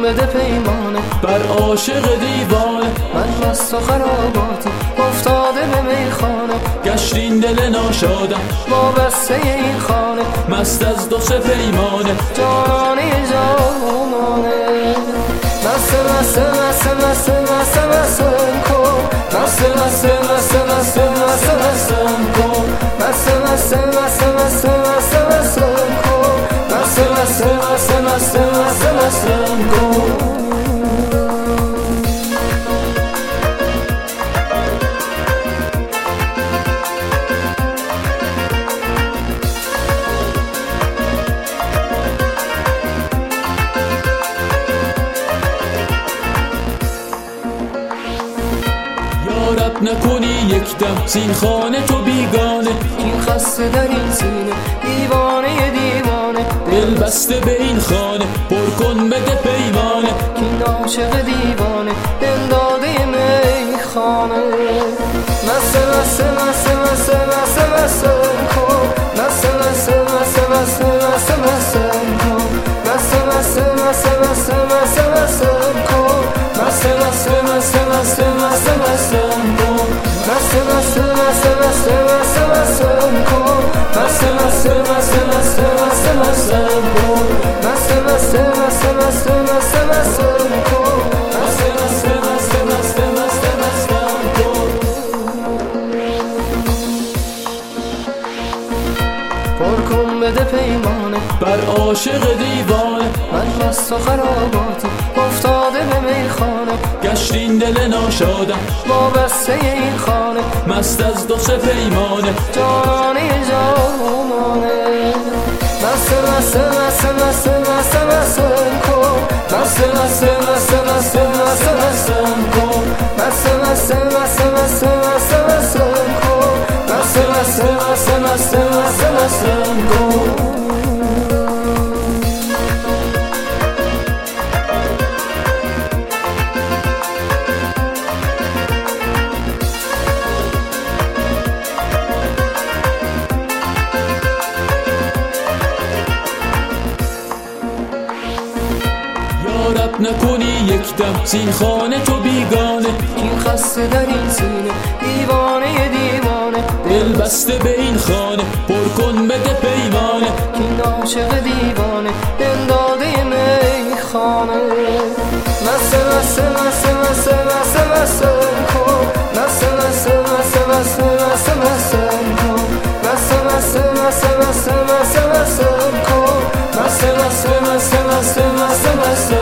بده پیمانه بر عاشق دیوانه. من مست و خراباتی افتاده به میخانه، گشتین دل ناشادم با بسته این خانه، مست از دو سه پیمانه. جانانه جانانه مست مست مست مست مست مست کن، مست مست مست مست مست مست کن، مست مست مست مست مست مست کن، مست مست مست مست مست مست کن. رب نکنی یک دم زین خانه تو بیگانه، این خسته در این سینه دیوانه دیوانه، دل بسته به این خانه پر کن بده پیمانه. این عاشق دیوانه دل داده میخانه، مست مست مست مست مست مست کن، مست مست مست مست مست مست کن، مست مست مست مست مست مست کن، مست مست مست مست مست مست کن، مست مست مست مست مست مست کن، مست مست مست مست مست مست کن، مست مست مست مست مست مست کن، مست مست مست مست مست مست کن. پر کن بده پیمانه بر عاشق دیوانه، من مست و خراباتی افتاده به میخانه، گشتین دل ناشادم با بسته این خانه، مست از دو سه پیمانه. جانانه جانانه مست مست مست مست مست مست کن، مست مست مست مست مست مست کن، مست مست مست مست مست مست کن، مست مست مست مست مست مست کن. رب نکنی یک دم زین خانه تو بیگانه، این خسته در این سینه دیوانه دیوانه، دل بسته به این خانه پر کن بده پیمانه. این عاشق دیوانه دل داده میخانه، مست مست مست مست مست مست کن، مست مست مست مست مست مست کن، مست مست مست مست مست مست کن، مست مست مست مست مست مست